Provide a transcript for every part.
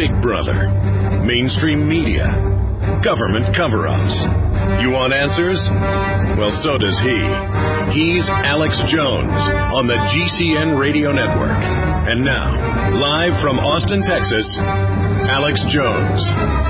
Big Brother, mainstream media, government cover-ups. You want answers? Well, so does he. He's Alex Jones on the GCN Radio Network. And now, live from Austin, Texas, Alex Jones.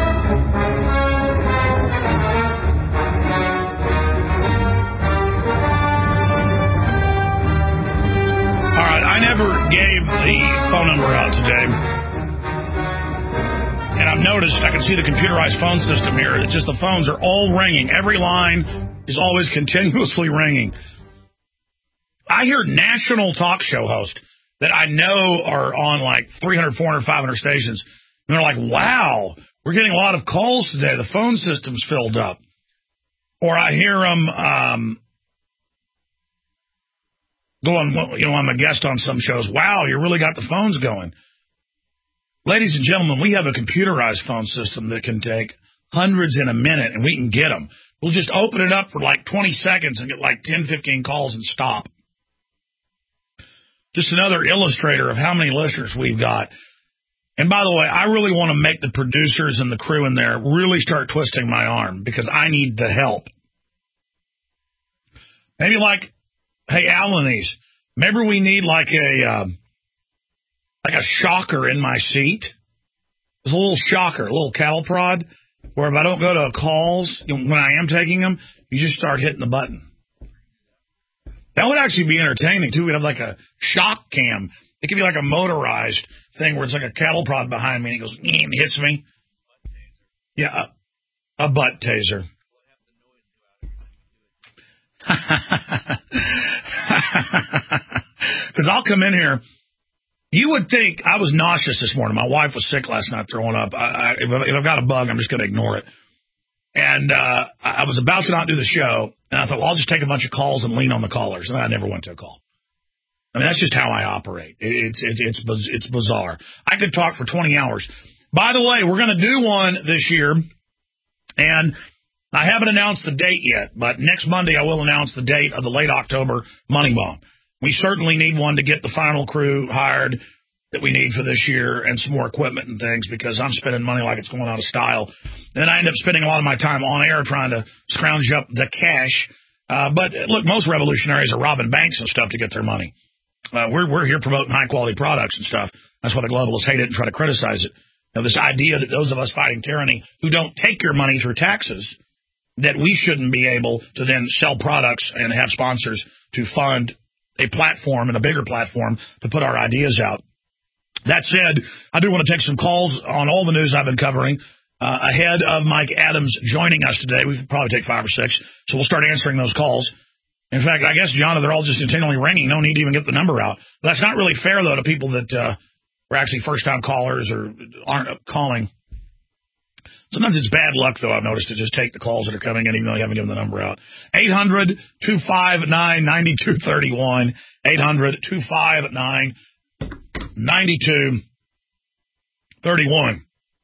All right, I never gave the phone number out today. And I've noticed, I can see the computerized phone system here. It's just the phones are all ringing. Every line is always continuously ringing. I hear national talk show hosts that I know are on like 300, 400, 500 stations. And they're like, wow, we're getting a lot of calls today. The phone system's filled up. Or I hear them going, I'm a guest on some shows. Wow, you really got the phones going. Ladies and gentlemen, we have a computerized phone system that can take hundreds in a minute, and we can get them. We'll just open it up for like 20 seconds and get like 10, 15 calls and stop. Just another illustrator of how many listeners we've got. And by the way, I really want to make the producers and the crew in there really start twisting my arm because I need the help. Maybe like, hey, Alanis, maybe we need like a shocker in my seat. There's a little shocker, a little cattle prod, where if I don't go to calls, when I am taking them, you just start hitting the button. That would actually be entertaining, too. We'd have like a shock cam. It could be like a motorized thing where it's like a cattle prod behind me, and it goes, and hits me. Yeah, a butt taser. Because I'll come in here. You would think I was nauseous this morning. My wife was sick last night, throwing up. If I've got a bug, I'm just going to ignore it. And I was about to not do the show, and I thought, well, I'll just take a bunch of calls and lean on the callers. And I never went to a call. I mean, that's just how I operate. It's bizarre. I could talk for 20 hours. By the way, we're going to do one this year, and I haven't announced the date yet, but next Monday I will announce the date of the late October Money Bomb. We certainly need one to get the final crew hired that we need for this year and some more equipment and things because I'm spending money like it's going out of style. And then I end up spending a lot of my time on air trying to scrounge up the cash. But look, most revolutionaries are robbing banks and stuff to get their money. We're here promoting high-quality products and stuff. That's why the globalists hate it and try to criticize it. Now, this idea that those of us fighting tyranny who don't take your money through taxes, that we shouldn't be able to then sell products and have sponsors to fund a platform and a bigger platform to put our ideas out. That said, I do want to take some calls on all the news I've been covering ahead of Mike Adams joining us today. We could probably take 5 or 6, so we'll start answering those calls. In fact, I guess, John, they're all just continually ringing. No need to even get the number out. But that's not really fair, though, to people that were actually first-time callers or aren't calling. Sometimes it's bad luck, though, I've noticed, to just take the calls that are coming in, even though you haven't given the number out. 800-259-9231. 800-259-9231.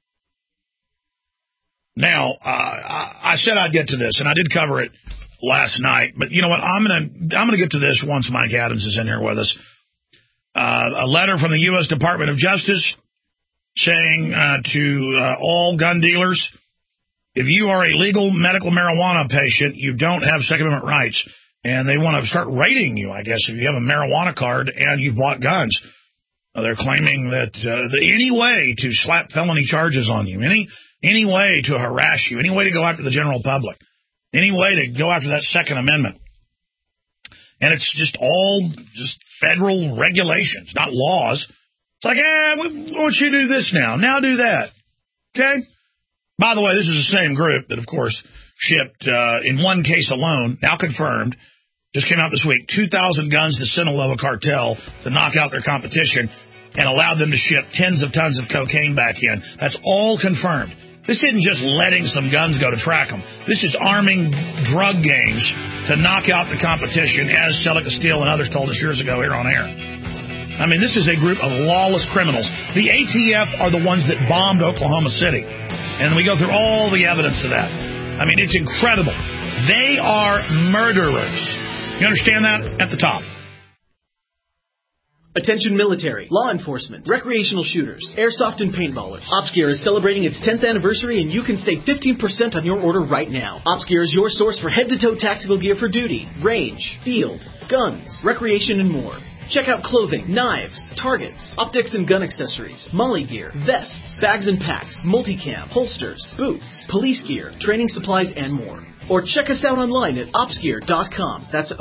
Now, I said I'd get to this, and I did cover it last night. But you know what? I'm gonna get to this once Mike Adams is in here with us. A letter from the U.S. Department of Justice saying to all gun dealers, if you are a legal medical marijuana patient, you don't have Second Amendment rights. And they want to start rating you, I guess, if you have a marijuana card and you've bought guns. They're claiming that any way to slap felony charges on you, any way to harass you, any way to go after the general public, any way to go after that Second Amendment. And it's just all just federal regulations, not laws. It's like, we want you to do this now. Now do that. Okay? By the way, this is the same group that, of course, shipped, in one case alone, now confirmed, just came out this week, 2,000 guns to Sinaloa cartel to knock out their competition and allowed them to ship tens of tons of cocaine back in. That's all confirmed. This isn't just letting some guns go to track them. This is arming drug gangs to knock out the competition, as Selick Steele and others told us years ago here on air. I mean, this is a group of lawless criminals. The ATF are the ones that bombed Oklahoma City. And we go through all the evidence of that. I mean, it's incredible. They are murderers. You understand that? At the top. Attention military, law enforcement, recreational shooters, airsoft and paintballers. OpsGear is celebrating its 10th anniversary and you can save 15% on your order right now. OpsGear is your source for head-to-toe tactical gear for duty, range, field, guns, recreation, and more. Check out clothing, knives, targets, optics and gun accessories, molly gear, vests, bags and packs, multicam, holsters, boots, police gear, training supplies, and more. Or check us out online at opsgear.com. That's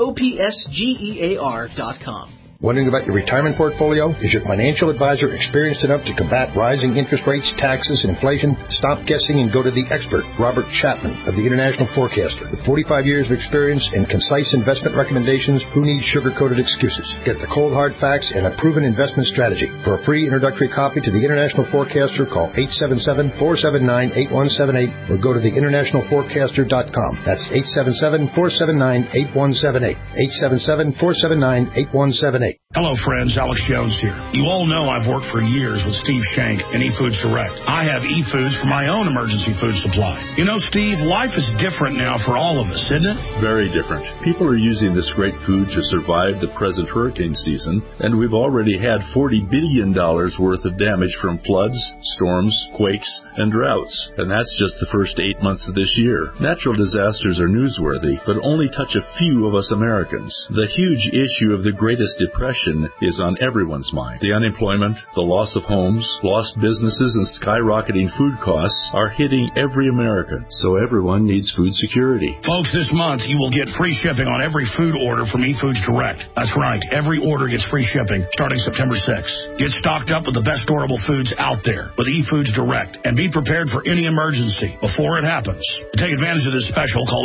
OPSGEAR.com. Wondering about your retirement portfolio? Is your financial advisor experienced enough to combat rising interest rates, taxes, and inflation? Stop guessing and go to the expert, Robert Chapman of the International Forecaster. With 45 years of experience and concise investment recommendations, who needs sugar-coated excuses? Get the cold hard facts and a proven investment strategy. For a free introductory copy to the International Forecaster, call 877-479-8178 or go to theinternationalforecaster.com. That's 877-479-8178. 877-479-8178. Hello, friends. Alex Jones here. You all know I've worked for years with Steve Shank and eFoods Direct. I have eFoods for my own emergency food supply. You know, Steve, life is different now for all of us, isn't it? Very different. People are using this great food to survive the present hurricane season, and we've already had $40 billion worth of damage from floods, storms, quakes, and droughts. And that's just the first 8 months of this year. Natural disasters are newsworthy, but only touch a few of us Americans. The huge issue of the greatest depression is on everyone's mind. The unemployment, the loss of homes, lost businesses, and skyrocketing food costs are hitting every American, so everyone needs food security. Folks, this month you will get free shipping on every food order from eFoods Direct. That's right, every order gets free shipping starting September 6th. Get stocked up with the best storable foods out there with eFoods Direct and be prepared for any emergency before it happens. To take advantage of this special, call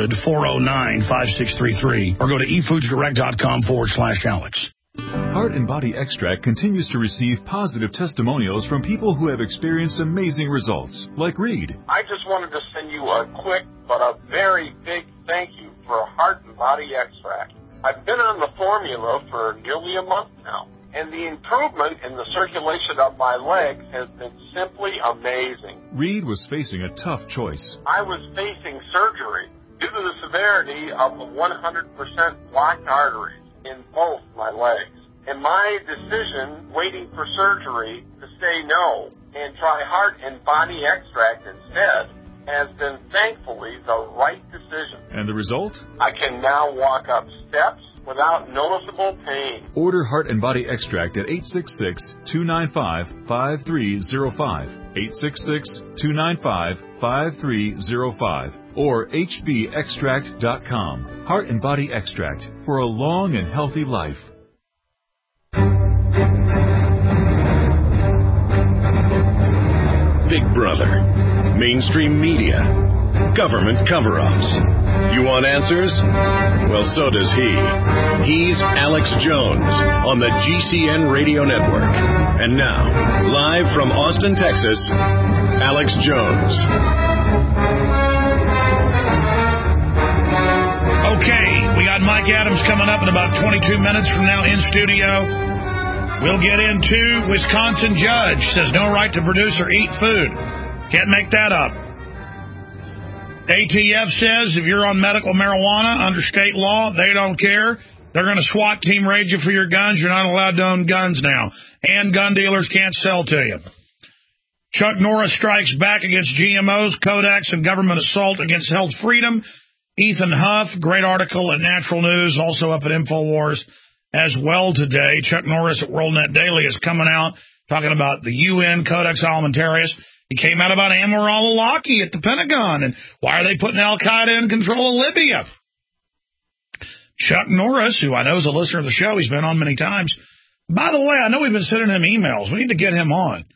800-409-5633 or go to efoodsdirect.com/Alex. Heart and Body Extract continues to receive positive testimonials from people who have experienced amazing results, like Reed. I just wanted to send you a quick but a very big thank you for Heart and Body Extract. I've been on the formula for nearly a month now, and the improvement in the circulation of my legs has been simply amazing. Reed was facing a tough choice. I was facing surgery due to the severity of the 100% blocked arteries in both my legs. And my decision, waiting for surgery, to say no and try Heart and Body Extract instead, has been thankfully the right decision. And the result? I can now walk up steps without noticeable pain. Order Heart and Body Extract at 866-295-5305, 866-295-5305, or hbextract.com. Heart and Body Extract for a long and healthy life. Big Brother, mainstream media, government cover-ups. You want answers? Well, so does he. He's Alex Jones on the GCN Radio Network. And now, live from Austin, Texas, Alex Jones. Okay, we got Mike Adams coming up in about 22 minutes from now in studio. We'll get into Wisconsin judge says no right to produce or eat food. Can't make that up. ATF says if you're on medical marijuana under state law, they don't care. They're going to SWAT team raid you for your guns. You're not allowed to own guns now. And gun dealers can't sell to you. Chuck Norris strikes back against GMOs, Kodaks, and government assault against health freedom. Ethan Huff, great article at Natural News, also up at InfoWars as well today. Chuck Norris at WorldNet Daily is coming out talking about the UN Codex Alimentarius. He came out about Anwar al-Awlaki at the Pentagon, and why are they putting al-Qaeda in control of Libya? Chuck Norris, who I know is a listener of the show, he's been on many times. By the way, I know we've been sending him emails. We need to get him on.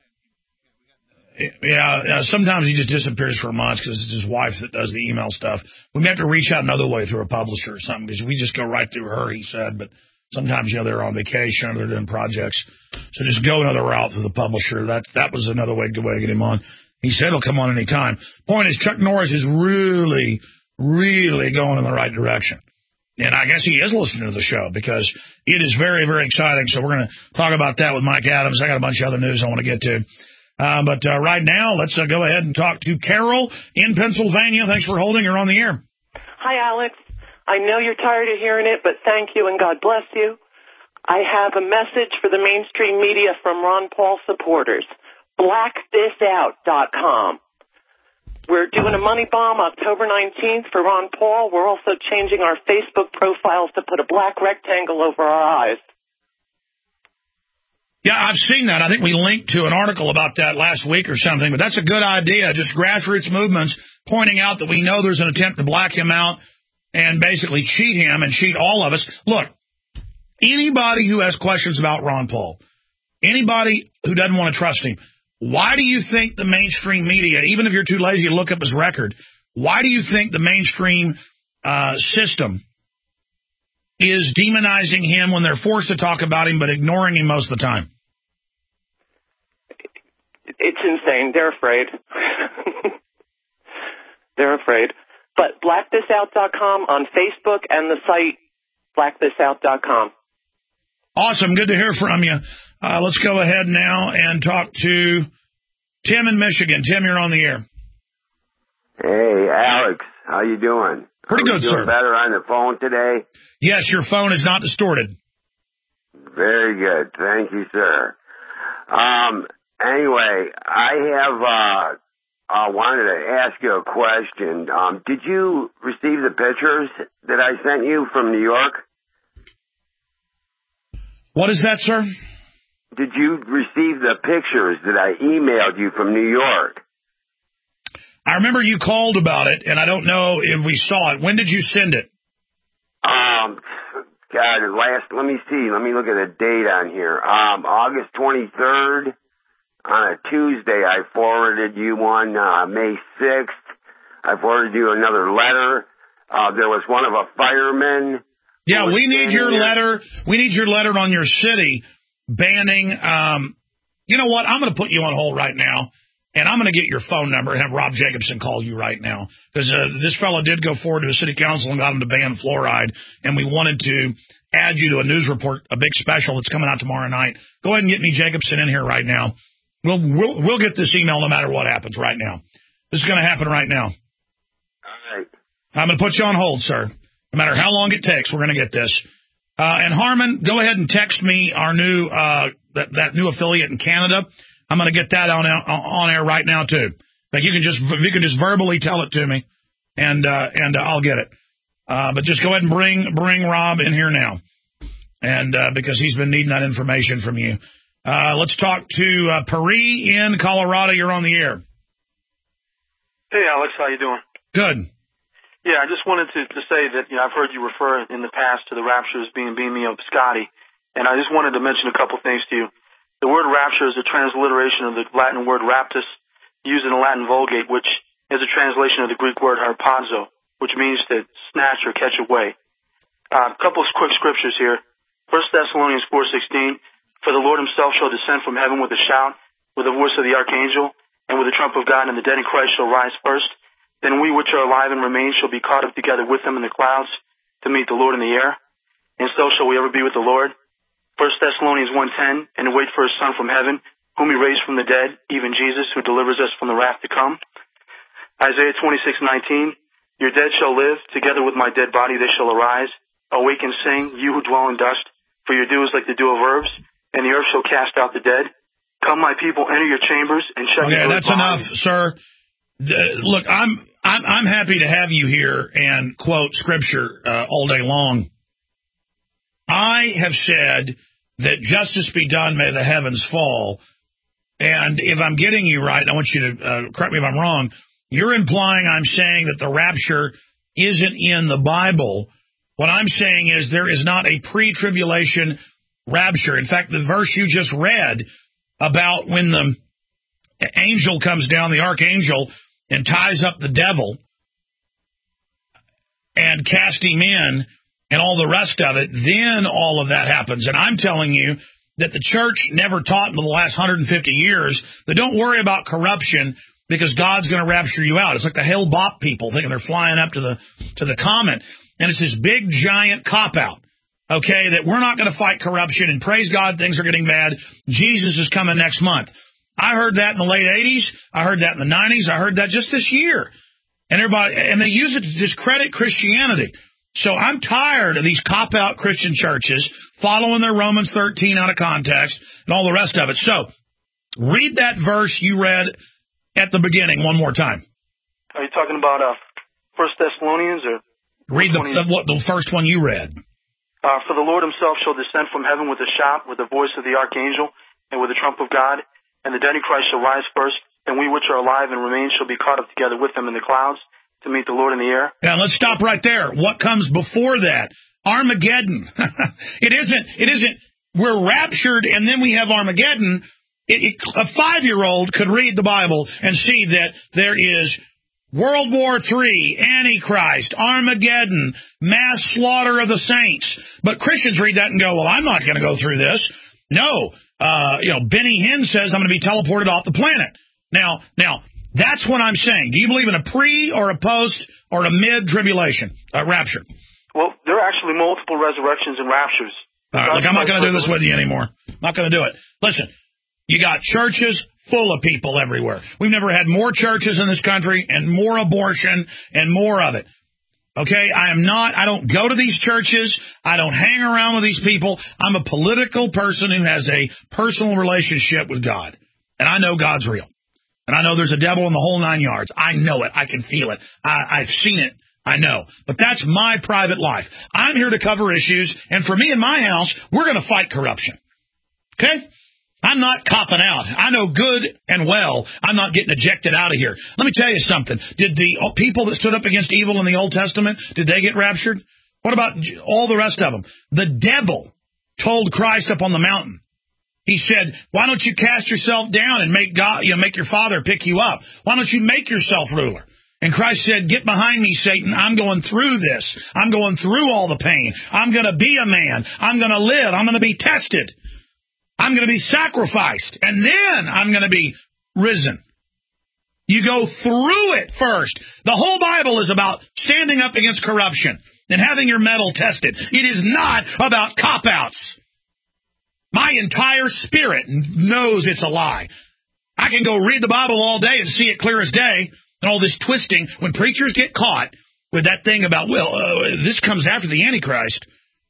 Yeah, sometimes he just disappears for months because it's his wife that does the email stuff. We may have to reach out another way through a publisher or something because we just go right through her, he said. But sometimes, they're on vacation or they're doing projects. So just go another route through the publisher. That was another way to get him on. He said he'll come on any time. Point is, Chuck Norris is really, really going in the right direction. And I guess he is listening to the show because it is very, very exciting. So we're going to talk about that with Mike Adams. I got a bunch of other news I want to get to. But right now, let's go ahead and talk to Carol in Pennsylvania. Thanks for holding her on the air. Hi, Alex. I know you're tired of hearing it, but thank you and God bless you. I have a message for the mainstream media from Ron Paul supporters. BlackThisOut.com. We're doing a money bomb October 19th for Ron Paul. We're also changing our Facebook profiles to put a black rectangle over our eyes. Yeah, I've seen that. I think we linked to an article about that last week or something, but that's a good idea. Just grassroots movements pointing out that we know there's an attempt to black him out and basically cheat him and cheat all of us. Look, anybody who has questions about Ron Paul, anybody who doesn't want to trust him, why do you think the mainstream media, even if you're too lazy to look up his record, why do you think the mainstream system is demonizing him when they're forced to talk about him but ignoring him most of the time? It's insane. They're afraid. They're afraid. But blackthisout.com on Facebook and the site blackthisout.com. Awesome. Good to hear from you. Let's go ahead now and talk to Tim in Michigan. Tim, you're on the air. Hey, Alex. How you doing? Pretty good, sir. Better on the phone today? Yes, your phone is not distorted. Very good. Thank you, sir. Anyway, I wanted to ask you a question. Did you receive the pictures that I sent you from New York? What is that, sir? Did you receive the pictures that I emailed you from New York? I remember you called about it, and I don't know if we saw it. When did you send it? Let me see. Let me look at the date on here. August 23rd, on a Tuesday, I forwarded you one. May 6th, I forwarded you another letter. There was one of a fireman. Yeah, we need your letter. We need your letter on your city banning. You know what? I'm going to put you on hold right now, and I'm going to get your phone number and have Rob Jacobson call you right now, because this fellow did go forward to the city council and got him to ban fluoride, and we wanted to add you to a news report, a big special that's coming out tomorrow night. Go ahead and get me Jacobson in here right now. We'll get this email no matter what happens right now. This is going to happen right now. All right. I'm going to put you on hold, sir. No matter how long it takes, we're going to get this. And Harmon, go ahead and text me our new that new affiliate in Canada. I'm going to get that on air right now too. Like you can just verbally tell it to me, and I'll get it. But just go ahead and bring Rob in here now, and because he's been needing that information from you. Let's talk to Pari in Colorado. You're on the air. Hey, Alex, how you doing? Good. Yeah, I just wanted to say that I've heard you refer in the past to the rapture as being me of Scotty, and I just wanted to mention a couple things to you. The word rapture is a transliteration of the Latin word raptus, used in the Latin Vulgate, which is a translation of the Greek word harpazo, which means to snatch or catch away. A couple of quick scriptures here. 1 Thessalonians 4:16, for the Lord himself shall descend from heaven with a shout, with the voice of the archangel, and with the trump of God, and the dead in Christ shall rise first. Then we which are alive and remain shall be caught up together with them in the clouds to meet the Lord in the air. And so shall we ever be with the Lord. 1 Thessalonians 1:10, and wait for his Son from heaven, whom he raised from the dead, even Jesus, who delivers us from the wrath to come. Isaiah 26:19, your dead shall live, together with my dead body they shall arise. Awake and sing, you who dwell in dust, for your dew is like the dew of herbs, and the earth shall cast out the dead. Come, my people, enter your chambers and shut your doors. Okay, that's enough, sir. Look, I'm happy to have you here and quote scripture all day long. I have said that justice be done, may the heavens fall. And if I'm getting you right, I want you to correct me if I'm wrong. You're implying I'm saying that the rapture isn't in the Bible. What I'm saying is there is not a pre-tribulation rapture. In fact, the verse you just read about when the angel comes down, the archangel, and ties up the devil and cast him in and all the rest of it, then all of that happens. And I'm telling you that the church never taught in the last 150 years that don't worry about corruption because God's going to rapture you out. It's like the Hale Bopp people thinking they're flying up to the comet. And it's this big, giant cop-out, okay, that we're not going to fight corruption, and praise God, things are getting bad. Jesus is coming next month. I heard that in the late 80s. I heard that in the 90s. I heard that just this year. And everybody, and they use it to discredit Christianity. So I'm tired of these cop-out Christian churches following their Romans 13 out of context and all the rest of it. So read that verse you read at the beginning one more time. Are you talking about 1 Thessalonians or? Read the first one you read. For the Lord himself shall descend from heaven with a shout, with the voice of the archangel, and with the trump of God, and the dead in Christ shall rise first, and we which are alive and remain shall be caught up together with them in the clouds to meet the Lord in the air. Now let's stop right there. What comes before that? Armageddon. It isn't we're raptured and then we have Armageddon. A 5-year-old could read the Bible and see that there is World War III, Antichrist, Armageddon, mass slaughter of the saints. But Christians read that and go, well, I'm not going to go through this. No. Benny Hinn says I'm going to be teleported off the planet. Now, that's what I'm saying. Do you believe in a pre or a post or a mid-tribulation rapture? Well, there are actually multiple resurrections and raptures. Look, I'm not going to do this with you anymore. I'm not going to do it. Listen, you got churches full of people everywhere. We've never had more churches in this country and more abortion and more of it. Okay, I don't go to these churches. I don't hang around with these people. I'm a political person who has a personal relationship with God. And I know God's real. And I know there's a devil in the whole 9 yards. I know it. I can feel it. I've seen it. I know. But that's my private life. I'm here to cover issues. And for me and my house, we're going to fight corruption. Okay? I'm not copping out. I know good and well I'm not getting ejected out of here. Let me tell you something. Did the people that stood up against evil in the Old Testament, did they get raptured? What about all the rest of them? The devil told Christ up on the mountain. He said, why don't you cast yourself down and make God, make your Father pick you up? Why don't you make yourself ruler? And Christ said, get behind me, Satan. I'm going through this. I'm going through all the pain. I'm going to be a man. I'm going to live. I'm going to be tested. I'm going to be sacrificed, and then I'm going to be risen. You go through it first. The whole Bible is about standing up against corruption and having your mettle tested. It is not about cop-outs. My entire spirit knows it's a lie. I can go read the Bible all day and see it clear as day, and all this twisting. When preachers get caught with that thing about, this comes after the Antichrist.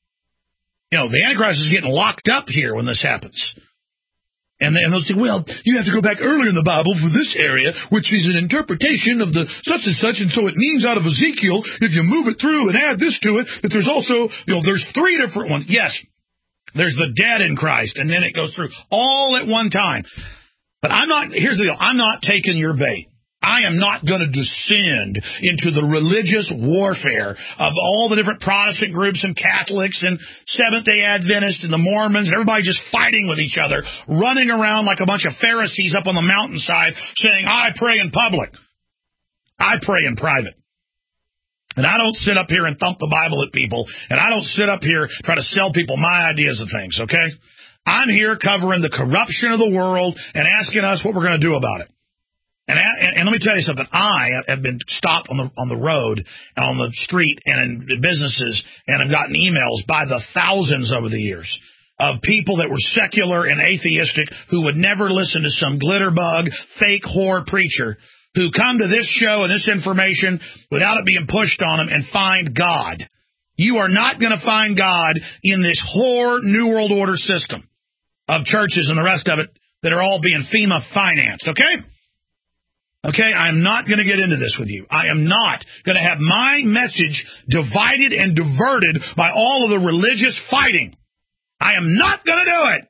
The Antichrist is getting locked up here when this happens. And they'll say, well, you have to go back earlier in the Bible for this area, which is an interpretation of the such and such, and so it means out of Ezekiel, if you move it through and add this to it, that there's also, there's 3 different ones. Yes, there's the dead in Christ, and then it goes through all at one time. But here's the deal, I'm not taking your bait. I am not going to descend into the religious warfare of all the different Protestant groups and Catholics and Seventh-day Adventists and the Mormons, and everybody just fighting with each other, running around like a bunch of Pharisees up on the mountainside saying, I pray in public. I pray in private. And I don't sit up here and thump the Bible at people, and I don't sit up here try to sell people my ideas of things, okay? I'm here covering the corruption of the world and asking us what we're going to do about it. And let me tell you something. I have been stopped on the road and on the street and in businesses, and I've gotten emails by the thousands over the years of people that were secular and atheistic who would never listen to some glitterbug, fake whore preacher who come to this show and this information without it being pushed on them and find God. You are not going to find God in this whore New World Order system of churches and the rest of it that are all being FEMA financed, okay? Okay, I'm not going to get into this with you. I am not going to have my message divided and diverted by all of the religious fighting. I am not going to do it.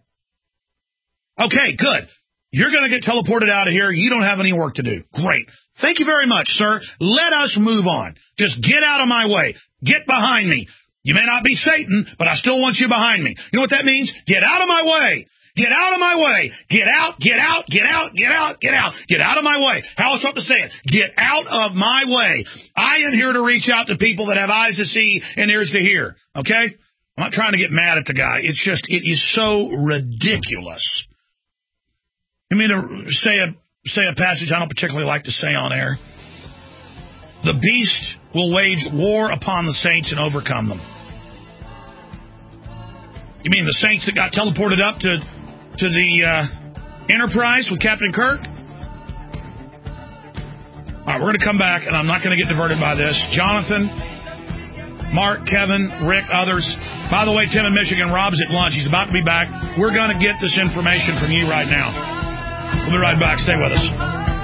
Okay, good. You're going to get teleported out of here. You don't have any work to do. Great. Thank you very much, sir. Let us move on. Just get out of my way. Get behind me. You may not be Satan, but I still want you behind me. You know what that means? Get out of my way. Get out of my way. Get out, get out, get out, get out, get out. Get out of my way. How else to say it? Get out of my way. I am here to reach out to people that have eyes to see and ears to hear. Okay? I'm not trying to get mad at the guy. It is so ridiculous. I mean, to say a passage I don't particularly like to say on air. The beast will wage war upon the saints and overcome them. You mean the saints that got teleported up to the Enterprise with Captain Kirk? All right, we're going to come back, and I'm not going to get diverted by this. Jonathan, Mark, Kevin, Rick, others. By the way, Tim in Michigan, Rob's at lunch. He's about to be back. We're going to get this information from you right now. We'll be right back. Stay with us.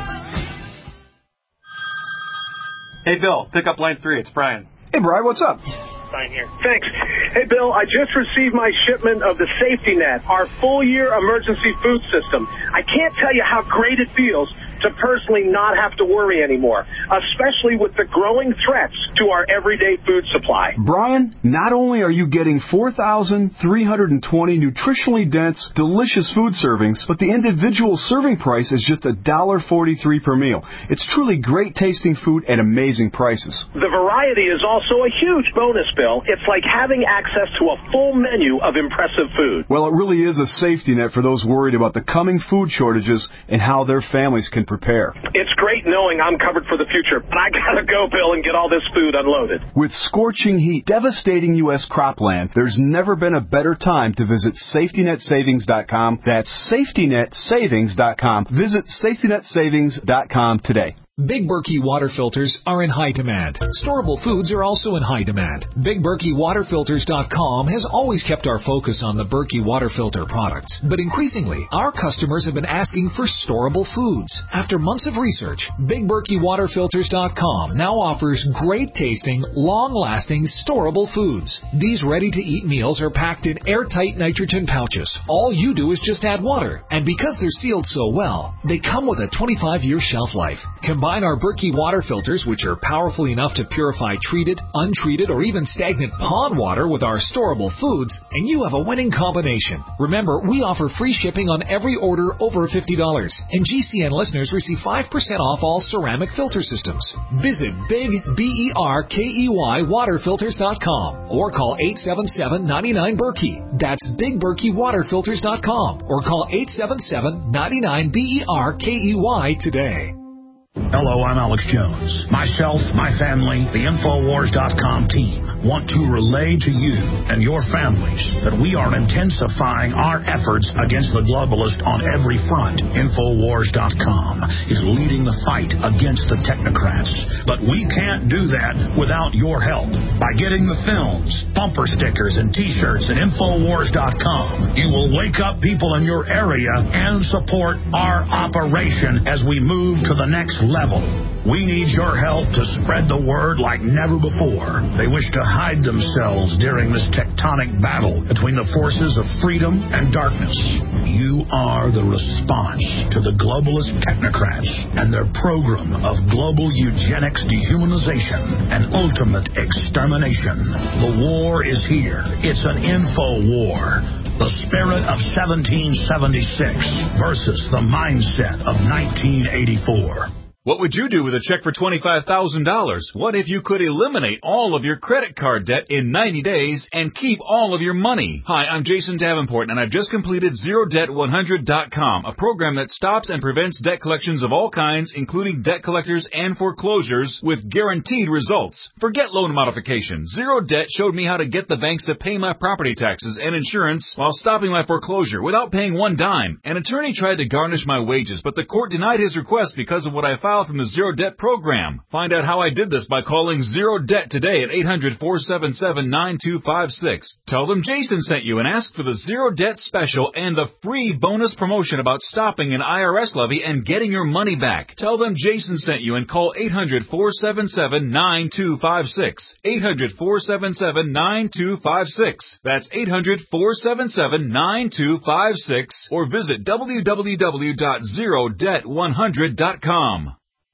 Hey, Bill, pick up line 3. It's Brian. Hey, Brian, what's up? Brian here. Thanks. Hey, Bill, I just received my shipment of the Safety Net, our full-year emergency food system. I can't tell you how great it feels to personally not have to worry anymore, especially with the growing threats to our everyday food supply. Brian, not only are you getting 4,320 nutritionally dense, delicious food servings, but the individual serving price is just $1.43 per meal. It's truly great tasting food at amazing prices. The variety is also a huge bonus, Bill. It's like having access to a full menu of impressive food. Well, it really is a safety net for those worried about the coming food shortages and how their families can prepare. It's great knowing I'm covered for the future, but I gotta go, Bill, and get all this food unloaded. With scorching heat devastating U.S. cropland, there's never been a better time to visit SafetyNetSavings.com. That's SafetyNetSavings.com. Visit SafetyNetSavings.com today. Big Berkey water filters are in high demand. Storable foods are also in high demand. BigBerkeyWaterFilters.com has always kept our focus on the Berkey water filter products. But increasingly, our customers have been asking for storable foods. After months of research, BigBerkeyWaterFilters.com now offers great tasting, long-lasting, storable foods. These ready-to-eat meals are packed in airtight nitrogen pouches. All you do is just add water. And because they're sealed so well, they come with a 25-year shelf life. Combine our Berkey water filters, which are powerful enough to purify treated, untreated, or even stagnant pond water with our storable foods, and you have a winning combination. Remember, we offer free shipping on every order over $50, and GCN listeners receive 5% off all ceramic filter systems. Visit BigBerkeyWaterFilters.com or call 877-99-BERKEY. That's BigBerkeyWaterFilters.com or call 877-99-BERKEY today. Hello, I'm Alex Jones. Myself, my family, the Infowars.com team want to relay to you and your families that we are intensifying our efforts against the globalist on every front. Infowars.com is leading the fight against the technocrats. But we can't do that without your help. By getting the films, bumper stickers, and T-shirts at Infowars.com, you will wake up people in your area and support our operation as we move to the next level. We need your help to spread the word like never before. They wish to hide themselves during this tectonic battle between the forces of freedom and darkness. You are the response to the globalist technocrats and their program of global eugenics, dehumanization, and ultimate extermination. The war is here. It's an info war. The spirit of 1776 versus the mindset of 1984. What would you do with a check for $25,000? What if you could eliminate all of your credit card debt in 90 days and keep all of your money? Hi, I'm Jason Davenport, and I've just completed ZeroDebt100.com, a program that stops and prevents debt collections of all kinds, including debt collectors and foreclosures, with guaranteed results. Forget loan modification. Zero Debt showed me how to get the banks to pay my property taxes and insurance while stopping my foreclosure without paying one dime. An attorney tried to garnish my wages, but the court denied his request because of what I filed from the Zero Debt program. Find out how I did this by calling Zero Debt today at 800-477-9256. Tell them Jason sent you and ask for the Zero Debt special and the free bonus promotion about stopping an IRS levy and getting your money back. Tell them Jason sent you and call 800-477-9256. 800-477-9256. That's 800-477-9256 or visit www.zerodebt100.com.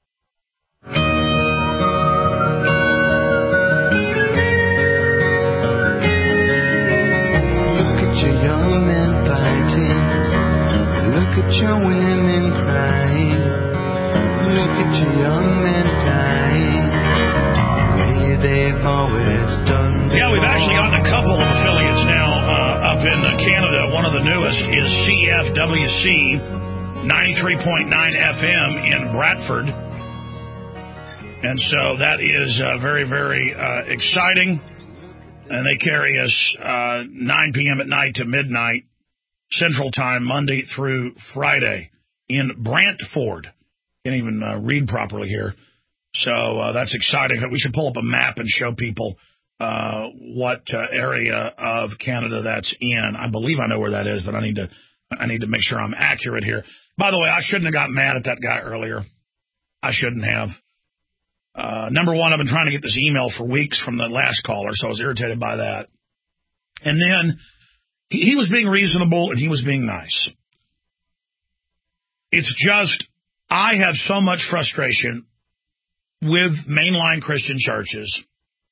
Your women crying, look at your young men dying, the way they've always done. Yeah, we've actually gotten a couple of affiliates now up in Canada. One of the newest is CFWC 93.9 FM in Bradford. And so that is very, very exciting. And they carry us 9 p.m. at night to midnight Central Time, Monday through Friday in Brantford. Can't even read properly here. So that's exciting. We should pull up a map and show people what area of Canada that's in. I believe I know where that is, but I need to make sure I'm accurate here. By the way, I shouldn't have got mad at that guy earlier. I shouldn't have. Number one, I've been trying to get this email for weeks from the last caller, so I was irritated by that. And then he was being reasonable and he was being nice. It's just, I have so much frustration with mainline Christian churches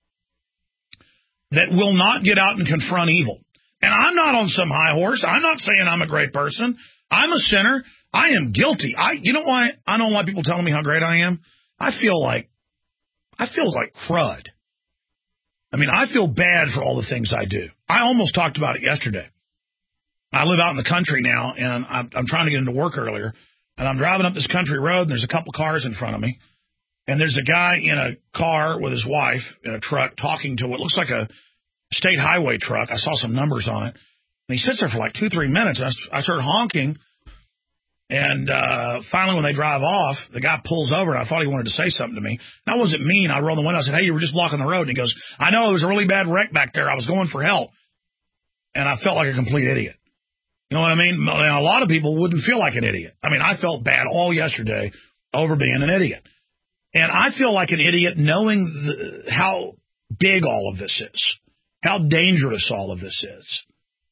that will not get out and confront evil. And I'm not on some high horse. I'm not saying I'm a great person. I'm a sinner. I am guilty. You know why? I don't want people telling me how great I am. I feel like crud. I mean, I feel bad for all the things I do. I almost talked about it yesterday. I live out in the country now, and I'm trying to get into work earlier. And I'm driving up this country road, and there's a couple cars in front of me. And there's a guy in a car with his wife in a truck talking to what looks like a state highway truck. I saw some numbers on it. And he sits there for like 2-3 minutes. And I start honking. And finally, when they drive off, the guy pulls over, and I thought he wanted to say something to me. And I wasn't mean. I rolled the window. I said, hey, you were just blocking the road. And he goes, I know, it was a really bad wreck back there. I was going for help. And I felt like a complete idiot. You know what I mean? A lot of people wouldn't feel like an idiot. I mean, I felt bad all yesterday over being an idiot. And I feel like an idiot knowing how big all of this is, how dangerous all of this is.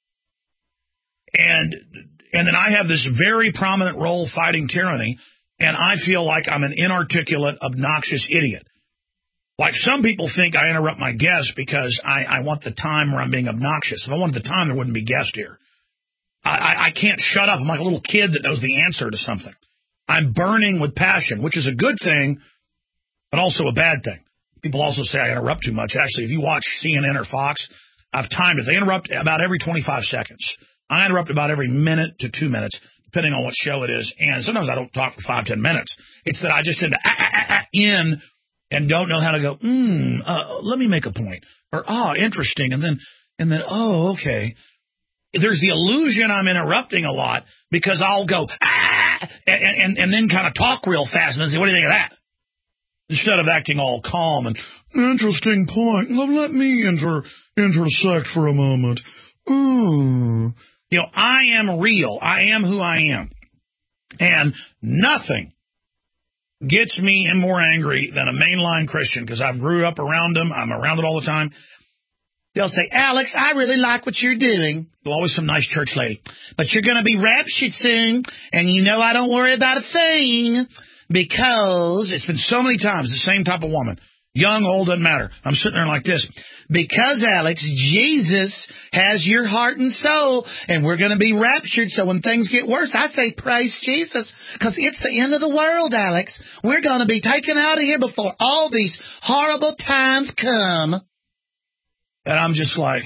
And then I have this very prominent role fighting tyranny, and I feel like I'm an inarticulate, obnoxious idiot. Like some people think I interrupt my guests because I want the time where I'm being obnoxious. If I wanted the time, there wouldn't be guests here. I can't shut up. I'm like a little kid that knows the answer to something. I'm burning with passion, which is a good thing, but also a bad thing. People also say I interrupt too much. Actually, if you watch CNN or Fox, I've timed it. They interrupt about every 25 seconds. I interrupt about every minute to 2 minutes, depending on what show it is. And sometimes I don't talk for 5-10 minutes. It's that I just tend to in and don't know how to go, let me make a point. Or, interesting. And then, oh, okay. There's the illusion I'm interrupting a lot because I'll go, and then kind of talk real fast and then say, what do you think of that? Instead of acting all calm and, interesting point. Let me intersect for a moment. You know, I am real. I am who I am. And nothing gets me more angry than a mainline Christian because I've grew up around them. I'm around it all the time. They'll say, Alex, I really like what you're doing. Always some nice church lady. But you're going to be raptured soon, and you know I don't worry about a thing because it's been so many times, the same type of woman. Young, old, doesn't matter. I'm sitting there like this. Because, Alex, Jesus has your heart and soul, and we're going to be raptured, so when things get worse, I say praise Jesus, because it's the end of the world, Alex. We're going to be taken out of here before all these horrible times come. And I'm just like,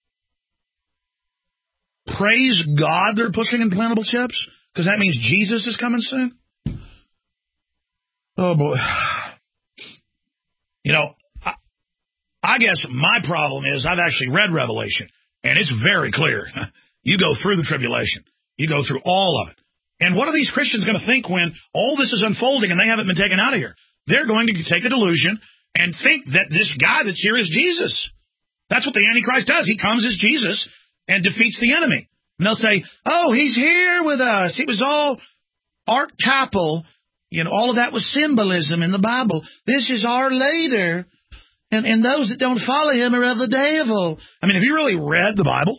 praise God they're pushing implantable chips, because that means Jesus is coming soon. Oh, boy. You know, I guess my problem is I've actually read Revelation, and it's very clear. You go through the tribulation. You go through all of it. And what are these Christians going to think when all this is unfolding and they haven't been taken out of here? They're going to take a delusion and think that this guy that's here is Jesus. That's what the Antichrist does. He comes as Jesus and defeats the enemy. And they'll say, oh, he's here with us. It was all archetypal. You know, all of that was symbolism in the Bible. This is our later. And those that don't follow him are of the devil. I mean, have you really read the Bible?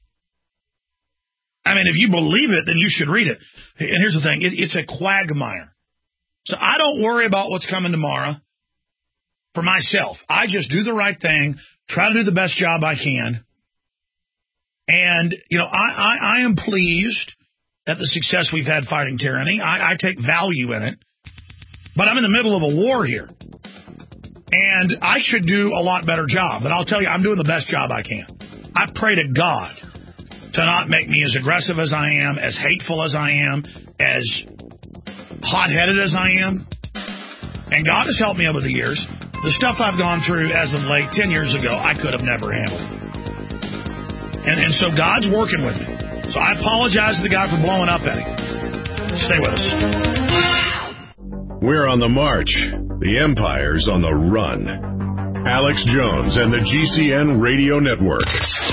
I mean, if you believe it, then you should read it. And here's the thing. It's a quagmire. So I don't worry about what's coming tomorrow for myself. I just do the right thing, try to do the best job I can. And, you know, I am pleased at the success we've had fighting tyranny. I take value in it. But I'm in the middle of a war here. And I should do a lot better job. But I'll tell you, I'm doing the best job I can. I pray to God to not make me as aggressive as I am, as hateful as I am, as hot-headed as I am. And God has helped me over the years. The stuff I've gone through as of late, 10 years ago, I could have never handled. And so God's working with me. So I apologize to the guy for blowing up at him. Stay with us. We're on the march. The Empire's on the run. Alex Jones and the GCN Radio Network.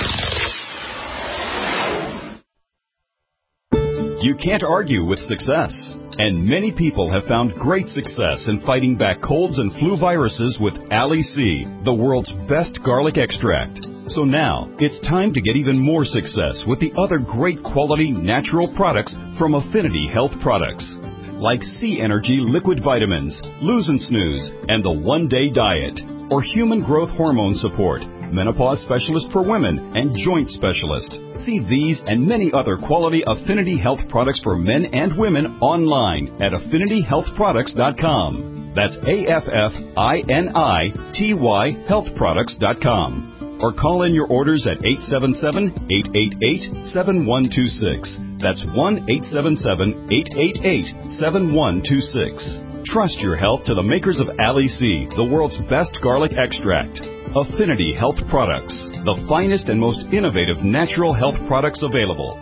You can't argue with success. And many people have found great success in fighting back colds and flu viruses with Ali C, the world's best garlic extract. So now, it's time to get even more success with the other great quality natural products from Affinity Health Products. Like C Energy Liquid Vitamins, Lose and Snooze, and the One Day Diet. Or Human Growth Hormone Support, Menopause Specialist for Women, and Joint Specialist. See these and many other quality Affinity Health products for men and women online at AffinityHealthProducts.com. That's AFFINITY healthproducts.com. Or call in your orders at 877-888-7126. That's 1-877-888-7126. Trust your health to the makers of Ali C, the world's best garlic extract. Affinity Health Products, the finest and most innovative natural health products available.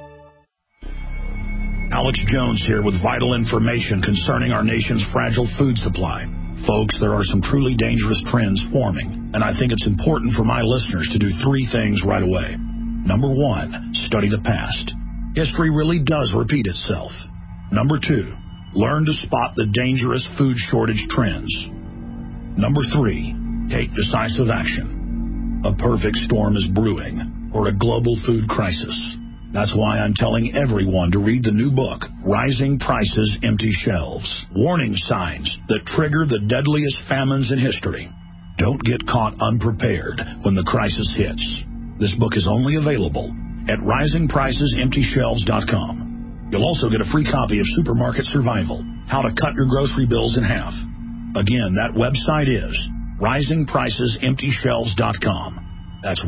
Alex Jones here with vital information concerning our nation's fragile food supply. Folks, there are some truly dangerous trends forming, and I think it's important for my listeners to do three things right away. Number one, study the past. History really does repeat itself. Number two, learn to spot the dangerous food shortage trends. Number three, take decisive action. A perfect storm is brewing, or a global food crisis. That's why I'm telling everyone to read the new book, Rising Prices, Empty Shelves. Warning signs that trigger the deadliest famines in history. Don't get caught unprepared when the crisis hits. This book is only available at risingpricesemptyshelves.com. You'll also get a free copy of Supermarket Survival, How to Cut Your Grocery Bills in Half. Again, that website is risingpricesemptyshelves.com. That's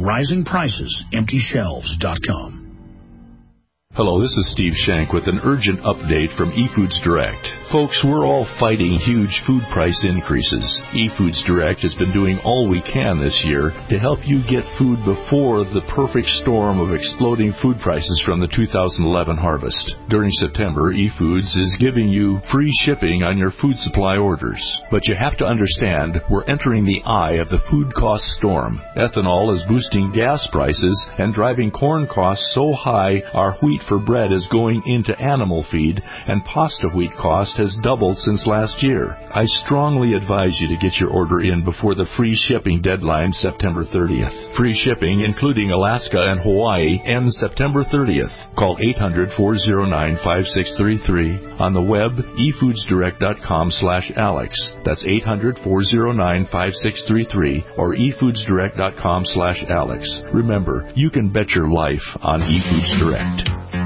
risingpricesemptyshelves.com. Hello, this is Steve Shank with an urgent update from eFoods Direct. Folks, we're all fighting huge food price increases. eFoods Direct has been doing all we can this year to help you get food before the perfect storm of exploding food prices from the 2011 harvest. During September, eFoods is giving you free shipping on your food supply orders. But you have to understand, we're entering the eye of the food cost storm. Ethanol is boosting gas prices and driving corn costs so high our wheat for bread is going into animal feed, and pasta wheat cost has doubled since last year. I strongly advise you to get your order in before the free shipping deadline, September 30th. Free shipping, including Alaska and Hawaii, ends September 30th. Call 800-409-5633. On the web, efoodsdirect.com/Alex. That's 800-409-5633 or efoodsdirect.com/Alex. Remember, you can bet your life on eFoods Direct.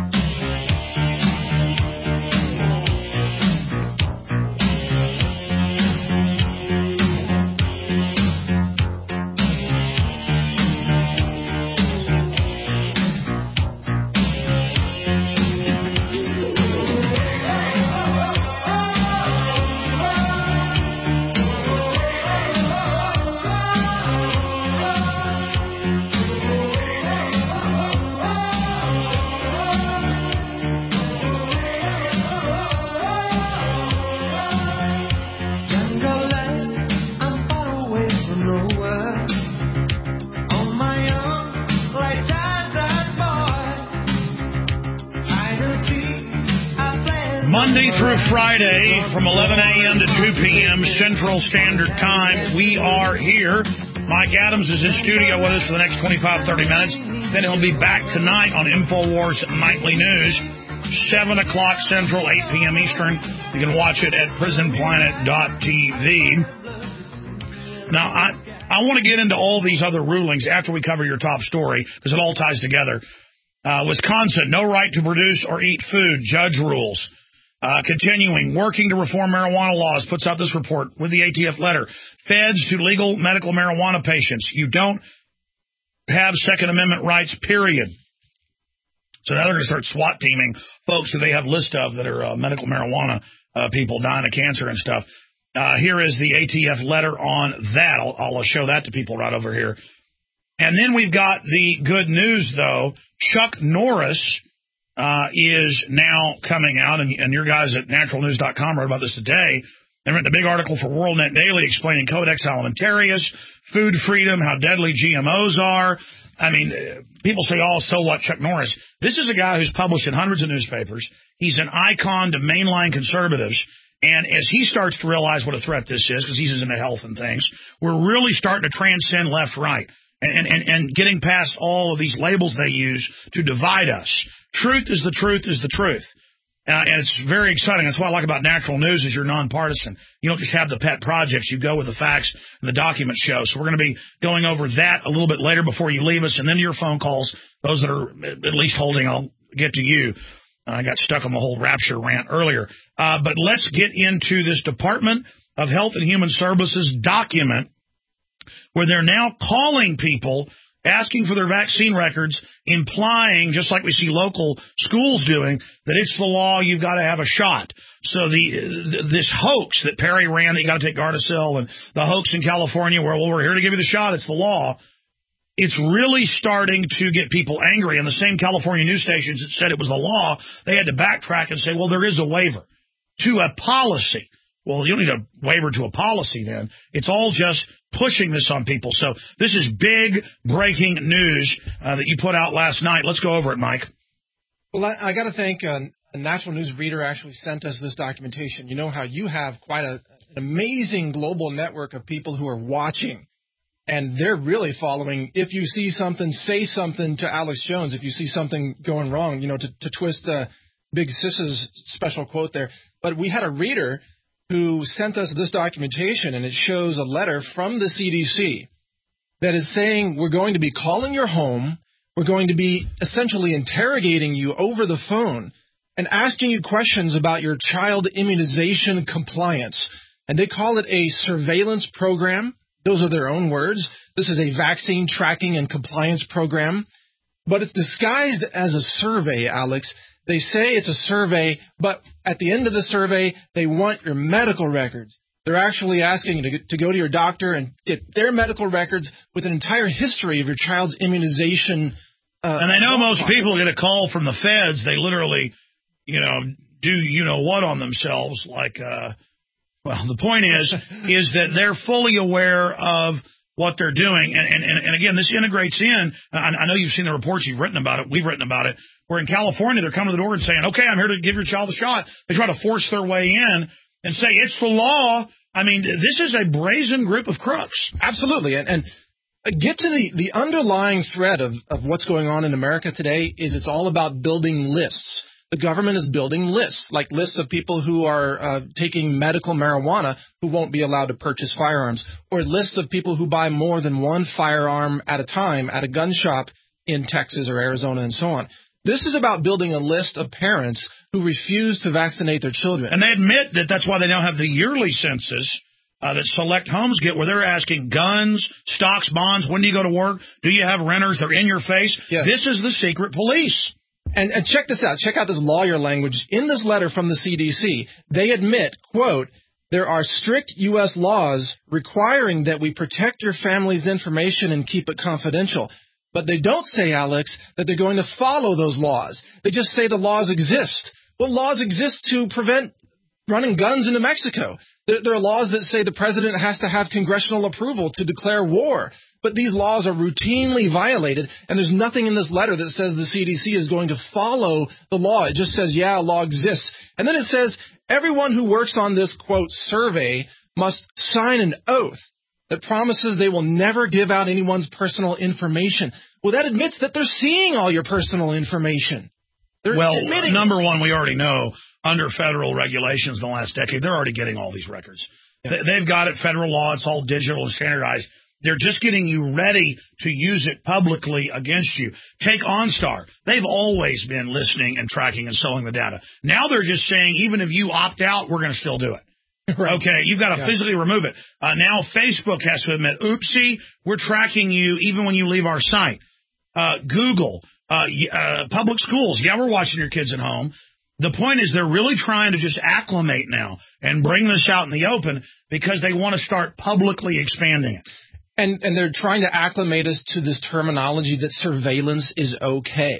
Friday from 11 a.m. to 2 p.m. Central Standard Time. We are here. Mike Adams is in studio with us for the next 25, 30 minutes. Then he'll be back tonight on InfoWars Nightly News, 7 o'clock Central, 8 p.m. Eastern. You can watch it at prisonplanet.tv. Now, I want to get into all these other rulings after we cover your top story, because it all ties together. Wisconsin, no right to produce or eat food. Judge rules. Continuing, working to reform marijuana laws, puts out this report with the ATF letter. Feds to legal medical marijuana patients. You don't have Second Amendment rights, period. So now they're going to start SWAT teaming folks who they have a list of that are medical marijuana people dying of cancer and stuff. Here is the ATF letter on that. I'll show that to people right over here. And then we've got the good news, though. Chuck Norris is now coming out, and your guys at naturalnews.com wrote about this today. They written a big article for WorldNet Daily explaining Codex Alimentarius, food freedom, how deadly GMOs are. I mean, people say, oh, so what, Chuck Norris? This is a guy who's published in hundreds of newspapers. He's an icon to mainline conservatives. And as he starts to realize what a threat this is, because he's into health and things, we're really starting to transcend left-right and getting past all of these labels they use to divide us. Truth is the truth is the truth. And it's very exciting. That's what I like about natural news is you're nonpartisan. You don't just have the pet projects. You go with the facts and the documents show. So we're going to be going over that a little bit later before you leave us, and then to your phone calls. Those that are at least holding, I'll get to you. I got stuck on the whole rapture rant earlier. But let's get into this Department of Health and Human Services document where they're now calling people, asking for their vaccine records, implying, just like we see local schools doing, that it's the law, you've got to have a shot. So this hoax that Perry ran, that you got to take Gardasil, and the hoax in California where, well, we're here to give you the shot, it's the law, it's really starting to get people angry. And the same California news stations that said it was the law, they had to backtrack and say, well, there is a waiver to a policy. Well, you don't need a waiver to a policy then. It's all just pushing this on people. So this is big breaking news that you put out last night. Let's go over it, Mike. Well, I got to thank a National News reader actually sent us this documentation. You know how you have quite an amazing global network of people who are watching, and they're really following. If you see something, say something to Alex Jones. If you see something going wrong, you know, to twist Big Sis's special quote there. But we had a reader who sent us this documentation, and it shows a letter from the CDC that is saying we're going to be calling your home, we're going to be essentially interrogating you over the phone and asking you questions about your child immunization compliance. And they call it a surveillance program. Those are their own words. This is a vaccine tracking and compliance program. But it's disguised as a survey, Alex. They say it's a survey, but at the end of the survey, they want your medical records. They're actually asking you to go to your doctor and get their medical records with an entire history of your child's immunization. And I know most people get a call from the feds. They literally, do you-know-what on themselves. Like, well, the point is that they're fully aware of what they're doing. And again, this integrates in. I know you've seen the reports. You've written about it. We've written about it. Where in California, they're coming to the door and saying, okay, I'm here to give your child a shot. They try to force their way in and say, it's the law. I mean, this is a brazen group of crooks. Absolutely. And get to the underlying thread of what's going on in America today is it's all about building lists. The government is building lists, like lists of people who are taking medical marijuana who won't be allowed to purchase firearms, or lists of people who buy more than one firearm at a time at a gun shop in Texas or Arizona and so on. This is about building a list of parents who refuse to vaccinate their children. And they admit that that's why they now have the yearly census that select homes get, where they're asking guns, stocks, bonds, when do you go to work? Do you have renters? They're in your face. Yes. This is the secret police. And check this out. Check out this lawyer language. In this letter from the CDC, they admit, quote, there are strict U.S. laws requiring that we protect your family's information and keep it confidential. But they don't say, Alex, that they're going to follow those laws. They just say the laws exist. Well, laws exist to prevent running guns into Mexico. There are laws that say the president has to have congressional approval to declare war. But these laws are routinely violated, and there's nothing in this letter that says the CDC is going to follow the law. It just says, yeah, a law exists. And then it says everyone who works on this, quote, survey must sign an oath that promises they will never give out anyone's personal information. Well, that admits that they're seeing all your personal information. Number one, we already know under federal regulations in the last decade, they're already getting all these records. Yeah. They've got it, federal law, it's all digital and standardized. They're just getting you ready to use it publicly against you. Take OnStar. They've always been listening and tracking and selling the data. Now they're just saying, even if you opt out, we're going to still do it. Right. Okay, you've got to physically remove it. Now Facebook has to admit, oopsie, we're tracking you even when you leave our site. Google, public schools, yeah, we're watching your kids at home. The point is they're really trying to just acclimate now and bring this out in the open because they want to start publicly expanding it. And they're trying to acclimate us to this terminology that surveillance is okay.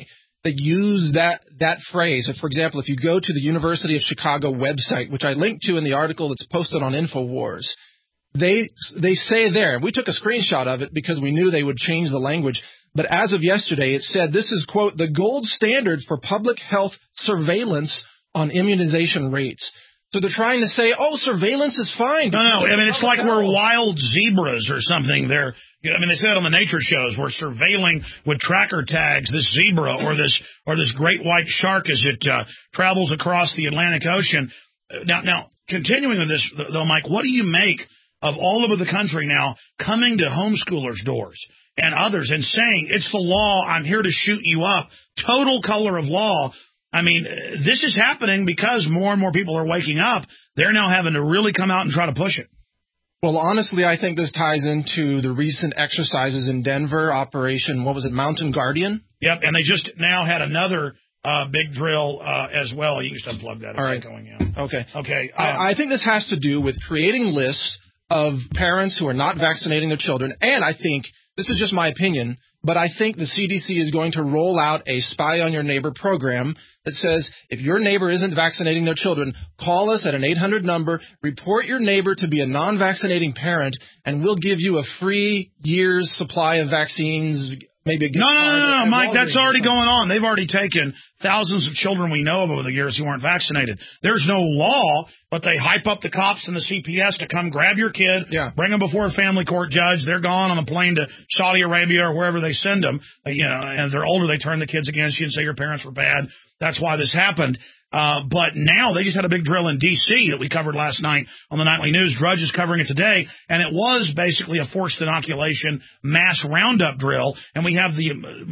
that use that phrase. For example, if you go to the University of Chicago website, which I linked to in the article that's posted on InfoWars, they say there, we took a screenshot of it because we knew they would change the language, but as of yesterday, it said this is, quote, the gold standard for public health surveillance on immunization rates. So they're trying to say, oh, surveillance is fine. No, I mean, it's like we're wild zebras or something. They say it on the nature shows. We're surveilling with tracker tags this zebra or this great white shark as it travels across the Atlantic Ocean. Now, continuing with this, though, Mike, what do you make of all over the country now coming to homeschoolers' doors and others and saying, it's the law, I'm here to shoot you up, total color of law? I mean, this is happening because more and more people are waking up. They're now having to really come out and try to push it. Well, honestly, I think this ties into the recent exercises in Denver, Operation, Mountain Guardian? Yep, and they just now had another big drill as well. You can just unplug that. All right. Going in. Okay. I think this has to do with creating lists of parents who are not vaccinating their children, and I think, this is just my opinion, but I think the CDC is going to roll out a Spy on Your Neighbor program that says if your neighbor isn't vaccinating their children, call us at an 800 number, report your neighbor to be a non-vaccinating parent, and we'll give you a free year's supply of vaccines, maybe a gift card. No, Mike, that's already going on. They've already taken thousands of children we know of over the years who weren't vaccinated. There's no law, but they hype up the cops and the CPS to come grab your kid, bring them before a family court judge. They're gone on a plane to Saudi Arabia or wherever they send them. And if they're older, they turn the kids against you and say your parents were bad. That's why this happened. But now they just had a big drill in D.C. that we covered last night on the Nightly News. Drudge is covering it today, and it was basically a forced inoculation mass roundup drill. And we have the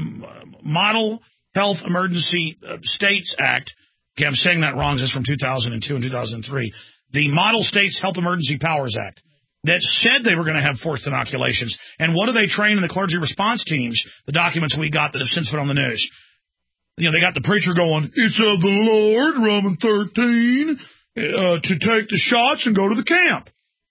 Model Health Emergency States Act. Okay, I'm saying that wrong. This is from 2002 and 2003. The Model States Health Emergency Powers Act that said they were going to have forced inoculations. And what do they train in the clergy response teams, the documents we got that have since been on the news? They got the preacher going, it's of the Lord, Romans 13, to take the shots and go to the camp.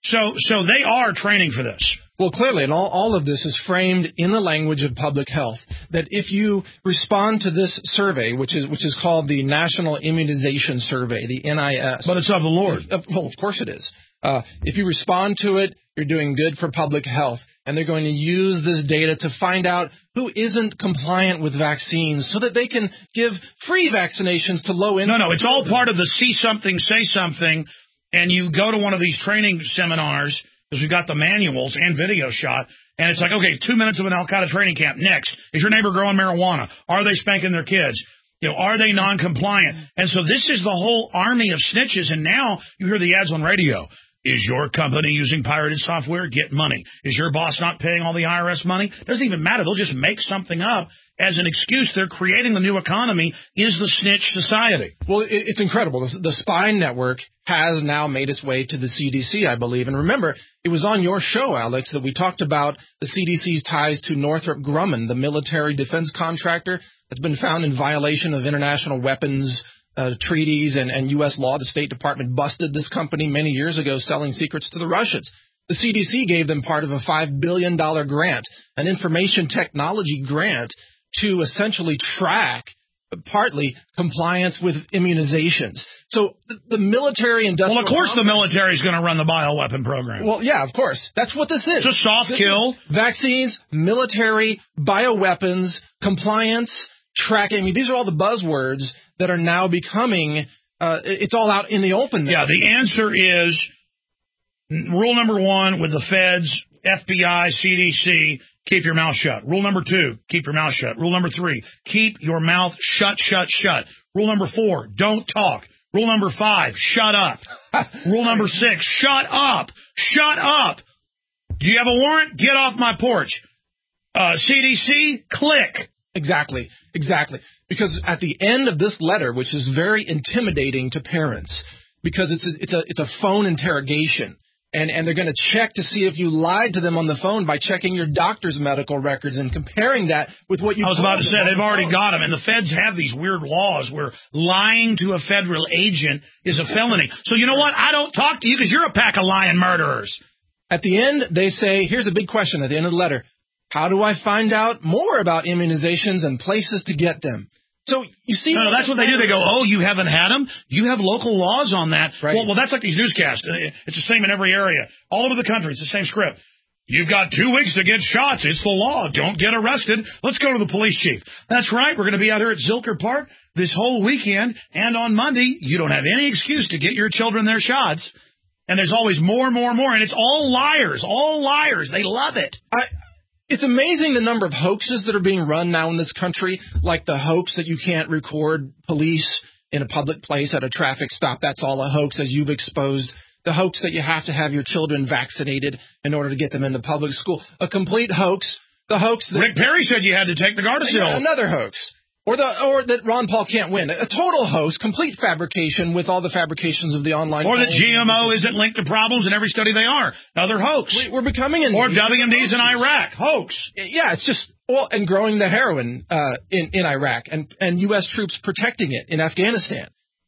So they are training for this. Well, clearly, and all of this is framed in the language of public health, that if you respond to this survey, which is called the National Immunization Survey, the NIS. But it's of the Lord. Well, of course it is. If you respond to it, you're doing good for public health. And they're going to use this data to find out who isn't compliant with vaccines so that they can give free vaccinations to low-income. No, it's all part of the see something, say something, and you go to one of these training seminars, because we've got the manuals and video shot, and it's like, okay, 2 minutes of an Al-Qaeda training camp. Next, is your neighbor growing marijuana? Are they spanking their kids? Are they non-compliant? And so this is the whole army of snitches, and now you hear the ads on radio. Is your company using pirated software? Get money. Is your boss not paying all the IRS money? Doesn't even matter. They'll just make something up as an excuse. They're creating the new economy. Is the snitch society? Well, it's incredible. The spy network has now made its way to the CDC, I believe. And remember, it was on your show, Alex, that we talked about the CDC's ties to Northrop Grumman, the military defense contractor that's been found in violation of international weapons treaties and U.S. law. The State Department busted this company many years ago selling secrets to the Russians. The CDC gave them part of a $5 billion grant, an information technology grant, to essentially track partly compliance with immunizations. So the military industrial... Well, of course the military is going to run the bioweapon program. Well, yeah, of course. That's what this is. It's a soft kill. Vaccines, military, bioweapons, compliance, tracking. I mean, these are all the buzzwords that are now becoming, it's all out in the open now. Yeah, the answer is rule number 1 with the feds, FBI, CDC, keep your mouth shut. Rule number 2, keep your mouth shut. Rule number 3, keep your mouth shut. Rule number 4, don't talk. Rule number 5, shut up. Rule number 6, shut up. Do you have a warrant? Get off my porch. CDC, click. Exactly. Because at the end of this letter, which is very intimidating to parents, because it's a phone interrogation, and they're going to check to see if you lied to them on the phone by checking your doctor's medical records and comparing that with what you. I was about to say they've already got them, and the feds have these weird laws where lying to a federal agent is a felony. So you know what? I don't talk to you because you're a pack of lying murderers. At the end, they say, here's a big question at the end of the letter. How do I find out more about immunizations and places to get them? So you see, no, that's what they do. They go, oh, you haven't had them? You have local laws on that. Right. Well, that's like these newscasts. It's the same in every area. All over the country, it's the same script. You've got 2 weeks to get shots. It's the law. Don't get arrested. Let's go to the police chief. That's right. We're going to be out here at Zilker Park this whole weekend. And on Monday, you don't have any excuse to get your children their shots. And there's always more and more and more. And it's all liars. All liars. They love it. It's amazing the number of hoaxes that are being run now in this country, like the hoax that you can't record police in a public place at a traffic stop. That's all a hoax, as you've exposed. The hoax that you have to have your children vaccinated in order to get them into public school. A complete hoax. The hoax that Rick Perry said you had to take the Gardasil. Another hoax. Or that Ron Paul can't win. A total hoax, complete fabrication with all the fabrications of the online. Or that GMO isn't linked to problems in every study they are. Another hoax. We're becoming Or WMDs in Iraq. Hoax. Yeah, it's just and growing the heroin in Iraq and U.S. troops protecting it in Afghanistan.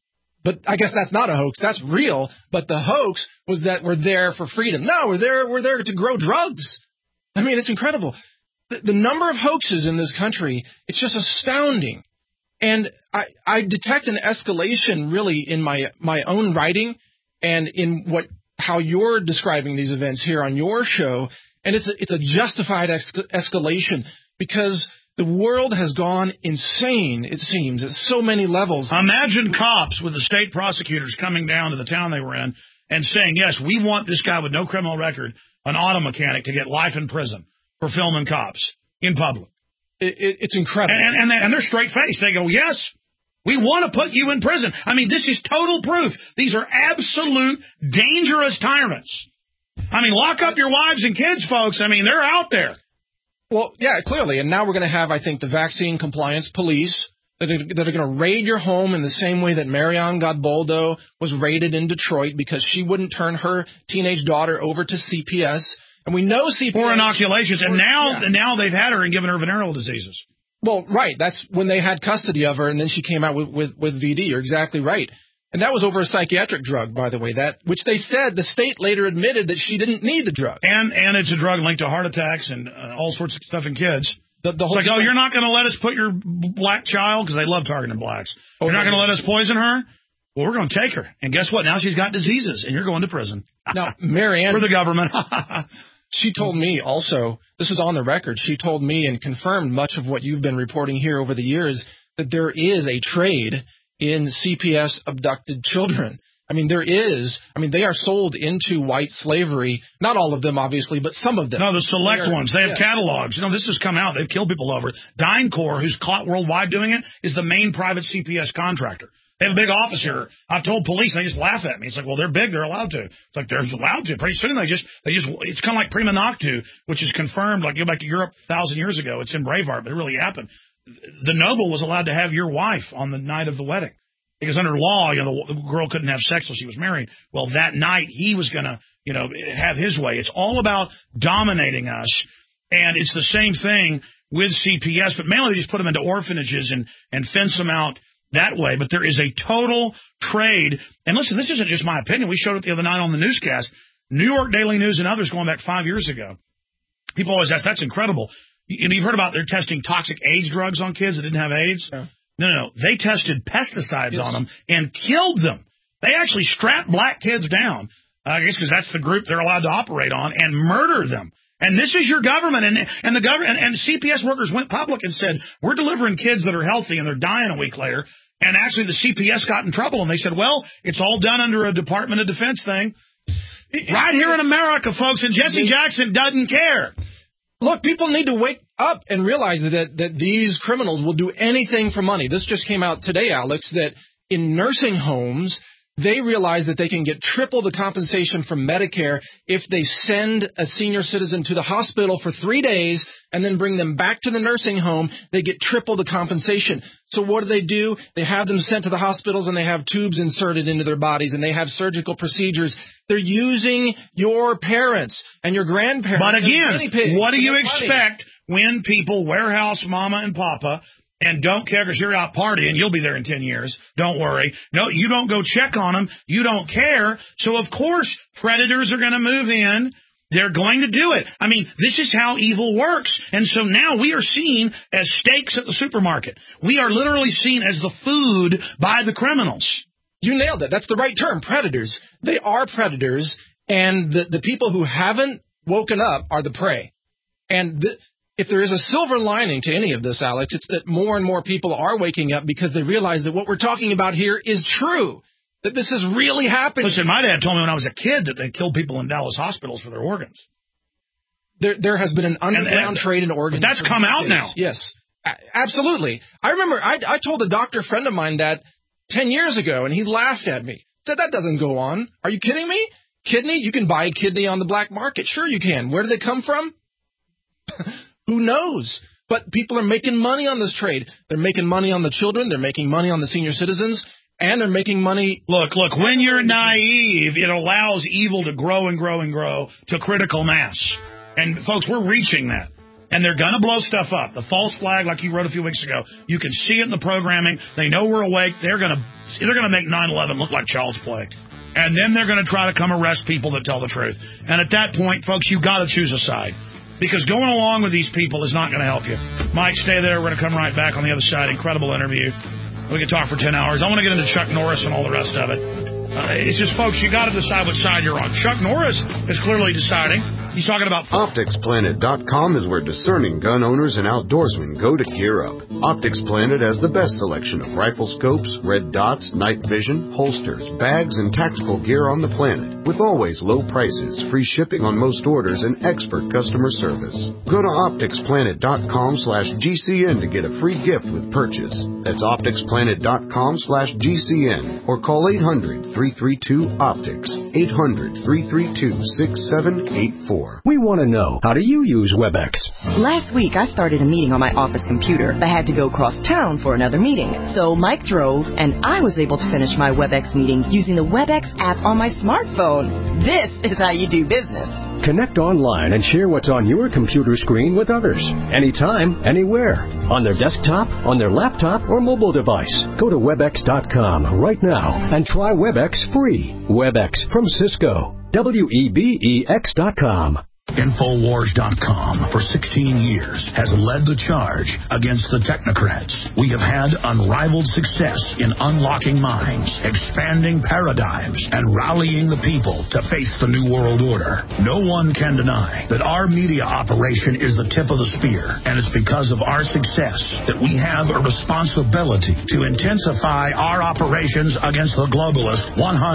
But I guess that's not a hoax. That's real. But the hoax was that we're there for freedom. No, we're there to grow drugs. I mean, it's incredible. The number of hoaxes in this country, it's just astounding. And I detect an escalation really in my own writing and in how you're describing these events here on your show. And it's a justified escalation because the world has gone insane, it seems, at so many levels. Imagine cops with the state prosecutors coming down to the town they were in and saying, yes, we want this guy with no criminal record, an auto mechanic, to get life in prison for filming cops in public. It's incredible. And they're straight-faced. They go, yes, we want to put you in prison. I mean, this is total proof. These are absolute dangerous tyrants. I mean, lock up your wives and kids, folks. I mean, they're out there. Well, yeah, clearly. And now we're going to have, I think, the vaccine compliance police that are going to raid your home in the same way that Marianne Godboldo was raided in Detroit because she wouldn't turn her teenage daughter over to CPS. And we know CPS... For inoculations. And now they've had her and given her venereal diseases. Well, right. That's when they had custody of her, and then she came out with VD. You're exactly right. And that was over a psychiatric drug, by the way, which they said the state later admitted that she didn't need the drug. And it's a drug linked to heart attacks and all sorts of stuff in kids. It's like, oh, you're not going to let us put your black child, because they love targeting blacks. You're not going to let us poison her? Well, we're going to take her. And guess what? Now she's got diseases, and you're going to prison. Now, Marianne... For the government. She told me also, this is on the record, she told me and confirmed much of what you've been reporting here over the years, that there is a trade in CPS abducted children. I mean, they are sold into white slavery. Not all of them, obviously, but some of them. No, the select ones. They have catalogs. This has come out. They've killed people over it. DynCorp, who's caught worldwide doing it, is the main private CPS contractor. They have a big office here. I've told police, and they just laugh at me. It's like, well, they're big. They're allowed to. It's like, they're allowed to. Pretty soon, it's kind of like Prima Noctu, which is confirmed, like, go back to Europe 1,000 years ago. It's in Braveheart, but it really happened. The noble was allowed to have your wife on the night of the wedding. Because under law, the girl couldn't have sex till she was married. Well, that night, he was going to, have his way. It's all about dominating us. And it's the same thing with CPS, but mainly they just put them into orphanages and fence them out that way. But there is a total trade. And listen, this isn't just my opinion. We showed it the other night on the newscast. New York Daily News and others going back 5 years ago. People always ask, that's incredible. You've heard about they're testing toxic AIDS drugs on kids that didn't have AIDS? Yeah. No. They tested pesticides on them and killed them. They actually strapped black kids down, I guess because that's the group they're allowed to operate on, and murder them. And this is your government. And the government and CPS workers went public and said, we're delivering kids that are healthy and they're dying a week later. And actually the CPS got in trouble, and they said, well, it's all done under a Department of Defense thing. Right here in America, folks, and Jesse Jackson doesn't care. Look, people need to wake up and realize that these criminals will do anything for money. This just came out today, Alex, that in nursing homes, they realize that they can get triple the compensation from Medicare if they send a senior citizen to the hospital for 3 days and then bring them back to the nursing home. They get triple the compensation. So what do? They have them sent to the hospitals, and they have tubes inserted into their bodies, and they have surgical procedures. They're using your parents and your grandparents. But again, what do you expect when people warehouse mama and papa and don't care because you're out partying? You'll be there in 10 years. Don't worry. No, you don't go check on them. You don't care. So, of course, predators are going to move in They're going to do it. I mean, this is how evil works. And so now we are seen as steaks at the supermarket. We are literally seen as the food by the criminals. You nailed it. That's the right term, predators. They are predators, and the people who haven't woken up are the prey. And if there is a silver lining to any of this, Alex, it's that more and more people are waking up because they realize that what we're talking about here is true. That this is really happening. Listen, my dad told me when I was a kid that they killed people in Dallas hospitals for their organs. There has been an underground trade in organs. But that's come out now. Yes, absolutely. I remember I told a doctor friend of mine that 10 years ago, and he laughed at me. Said, that doesn't go on. Are you kidding me? Kidney? You can buy a kidney on the black market. Sure you can. Where do they come from? Who knows? But people are making money on this trade. They're making money on the children. They're making money on the senior citizens. And they're making money. Look, when you're naive, it allows evil to grow and grow and grow to critical mass. And, folks, we're reaching that. And they're going to blow stuff up. The false flag, like you wrote a few weeks ago, you can see it in the programming. They know we're awake. They're going to make 9/11 look like child's play. And then they're going to try to come arrest people that tell the truth. And at that point, folks, you've got to choose a side. Because going along with these people is not going to help you. Mike, stay there. We're going to come right back on the other side. Incredible interview. We can talk for 10 hours. I want to get into Chuck Norris and all the rest of it. It's just, folks, you got to decide what side you're on. Chuck Norris is clearly deciding. He's talking about... OpticsPlanet.com is where discerning gun owners and outdoorsmen go to gear up. Optics Planet has the best selection of rifle scopes, red dots, night vision, holsters, bags, and tactical gear on the planet. With always low prices, free shipping on most orders, and expert customer service. Go to OpticsPlanet.com/GCN to get a free gift with purchase. That's OpticsPlanet.com/GCN or call 800-332-OPTICS. 800-332-6784. We want to know, how do you use WebEx? Last week, I started a meeting on my office computer. I had to go cross town for another meeting. So Mike drove, and I was able to finish my WebEx meeting using the WebEx app on my smartphone. This is how you do business. Connect online and share what's on your computer screen with others. Anytime, anywhere. On their desktop, on their laptop, or mobile device. Go to WebEx.com right now and try WebEx free. WebEx from Cisco. WEBEX.com. Infowars.com for 16 years has led the charge against the technocrats. We have had unrivaled success in unlocking minds, expanding paradigms, and rallying the people to face the New World Order. No one can deny that our media operation is the tip of the spear, and it's because of our success that we have a responsibility to intensify our operations against the globalists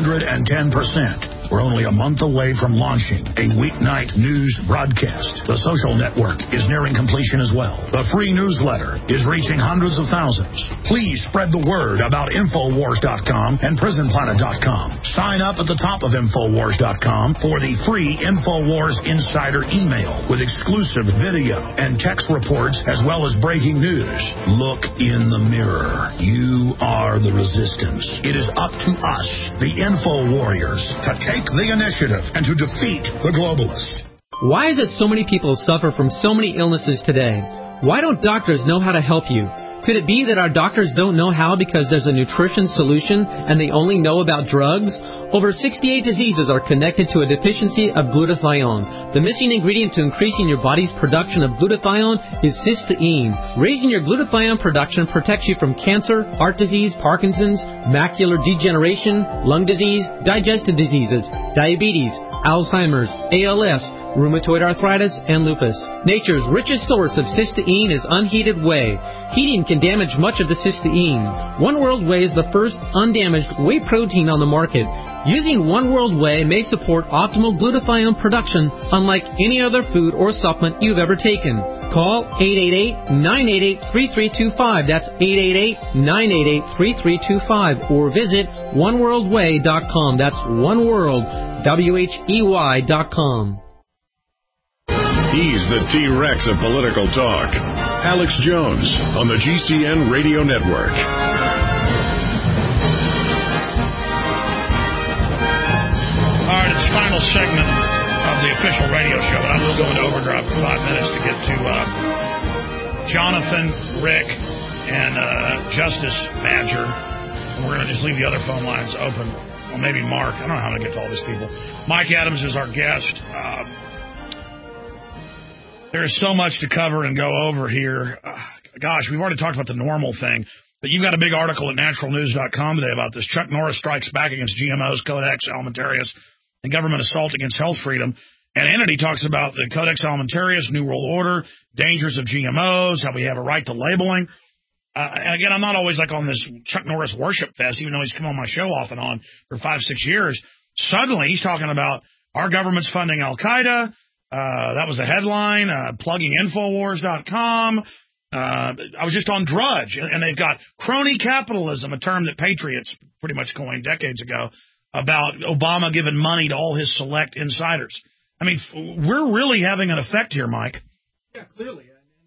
110%. We're only a month away from launching a weeknight news broadcast. The social network is nearing completion as well. The free newsletter is reaching hundreds of thousands. Please spread the word about Infowars.com and PrisonPlanet.com. Sign up at the top of Infowars.com for the free Infowars Insider email with exclusive video and text reports as well as breaking news. Look in the mirror. You are the resistance. It is up to us, the Info Warriors, to take the initiative and to defeat the globalists. Why is it so many people suffer from so many illnesses today? Why don't doctors know how to help you? Could it be that our doctors don't know how because there's a nutrition solution and they only know about drugs? Over 68 diseases are connected to a deficiency of glutathione. The missing ingredient to increasing your body's production of glutathione is cysteine. Raising your glutathione production protects you from cancer, heart disease, Parkinson's, macular degeneration, lung disease, digestive diseases, diabetes, Alzheimer's, ALS, rheumatoid arthritis, and lupus. Nature's richest source of cysteine is unheated whey. Heating can damage much of the cysteine. One World Whey is the first undamaged whey protein on the market. Using One World Whey may support optimal glutathione production unlike any other food or supplement you've ever taken. Call 888-988-3325. That's 888-988-3325. Or visit oneworldwhey.com. That's oneworld.com. He's the T-Rex of political talk. Alex Jones on the GCN Radio Network. All right, it's the final segment of the official radio show, and I will go into overdrive for 5 minutes to get to Jonathan, Rick, and Justice Badger. And we're going to just leave the other phone lines open. Well, maybe Mark. I don't know how to get to all these people. Mike Adams is our guest. There's so much to cover and go over here. Gosh, we've already talked about the normal thing, but you've got a big article at naturalnews.com today about this. Chuck Norris strikes back against GMOs, Codex Alimentarius, and government assault against health freedom. And Hannity talks about the Codex Alimentarius, New World Order, dangers of GMOs, how we have a right to labeling. And again, I'm not always like on this Chuck Norris worship fest, even though he's come on my show off and on for 5-6 years. Suddenly, he's talking about our government's funding Al-Qaeda. That was the headline, plugging Infowars.com. I was just on Drudge, and they've got crony capitalism, a term that Patriots pretty much coined decades ago, about Obama giving money to all his select insiders. I mean, we're really having an effect here, Mike. Yeah, clearly.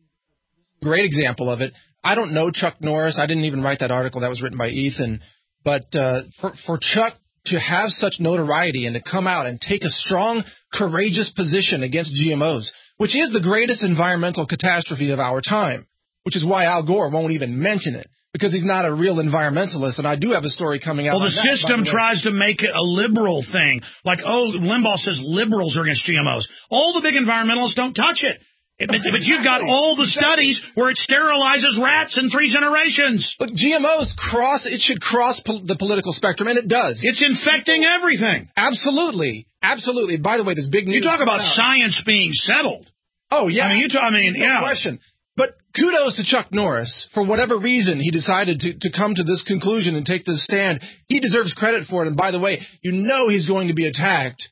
Great example of it. I don't know Chuck Norris. I didn't even write that article. That was written by Ethan. But for Chuck to have such notoriety and to come out and take a strong, courageous position against GMOs, which is the greatest environmental catastrophe of our time, which is why Al Gore won't even mention it, because he's not a real environmentalist. And I do have a story coming out. Well, the system tries to make it a liberal thing. Like, Limbaugh says liberals are against GMOs. All the big environmentalists don't touch it. But you've got all the studies where it sterilizes rats in 3 generations. Look, GMOs should cross the political spectrum, and it does. It's infecting everything. Absolutely. Absolutely. By the way, there's big news. You talk about science being settled. Oh, yeah. No question. But kudos to Chuck Norris. For whatever reason, he decided to come to this conclusion and take this stand. He deserves credit for it. And by the way, he's going to be attacked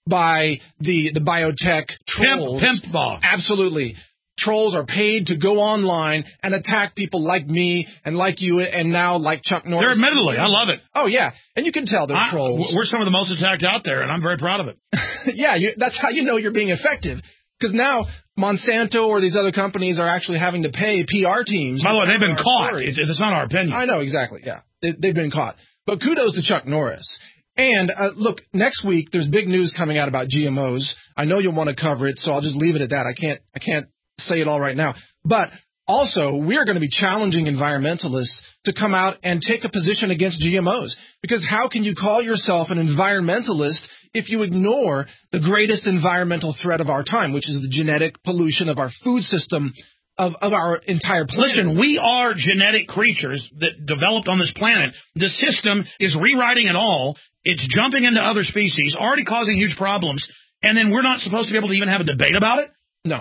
by the biotech trolls. Pimp Bob. Absolutely. Trolls are paid to go online and attack people like me and like you and now like Chuck Norris. They're admittedly. I love it. Oh, yeah. And you can tell they're trolls. We're some of the most attacked out there, and I'm very proud of it. Yeah, that's how you know you're being effective. Because now Monsanto or these other companies are actually having to pay PR teams. By the way, they've been caught. It's not our opinion. I know, exactly, yeah. They've been caught. But kudos to Chuck Norris. And, look, next week there's big news coming out about GMOs. I know you'll want to cover it, so I'll just leave it at that. I can't say it all right now. But also, we're going to be challenging environmentalists to come out and take a position against GMOs. Because how can you call yourself an environmentalist if you ignore the greatest environmental threat of our time, which is the genetic pollution of our food system, of our entire planet? Listen, we are genetic creatures that developed on this planet. The system is rewriting it all. It's jumping into other species, already causing huge problems, and then we're not supposed to be able to even have a debate about it? No.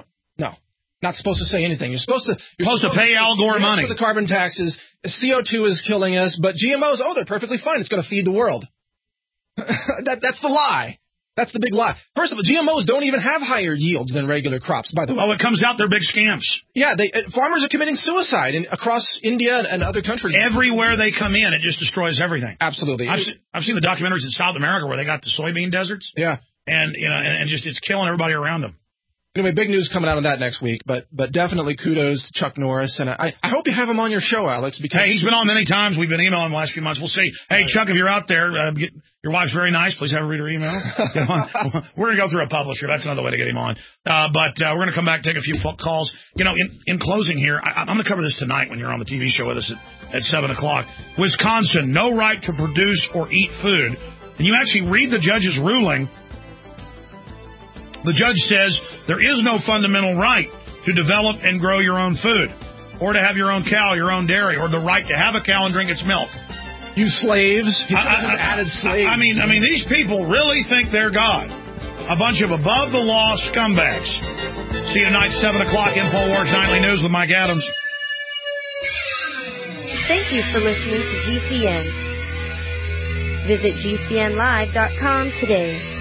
Not supposed to say anything. You're supposed to pay Al Gore money. For the carbon taxes. CO2 is killing us, but GMOs, they're perfectly fine. It's going to feed the world. That's the lie. That's the big lie. First of all, GMOs don't even have higher yields than regular crops, by the way. Oh, it comes out they're big scams. Yeah, farmers are committing suicide across India and other countries. Everywhere they come in, it just destroys everything. Absolutely. I've seen the documentaries in South America where they got the soybean deserts. Yeah. And just it's killing everybody around them. Anyway, big news coming out on that next week, but definitely kudos to Chuck Norris, and I hope you have him on your show, Alex. Because he's been on many times. We've been emailing the last few months. We'll see. Hey, Chuck, if you're out there, your wife's very nice. Please have her read her email. Get on. We're going to go through a publisher. That's another way to get him on. But we're going to come back, take a few calls. In closing here, I'm going to cover this tonight when you're on the TV show with us at 7 o'clock. Wisconsin, no right to produce or eat food. And you actually read the judge's ruling. The judge says there is no fundamental right to develop and grow your own food, or to have your own cow, your own dairy, or the right to have a cow and drink its milk. You slaves. Added slaves. I mean, these people really think they're God. A bunch of above-the-law scumbags. See you tonight, 7 o'clock, InfoWars Nightly News with Mike Adams. Thank you for listening to GCN. Visit GCNlive.com today.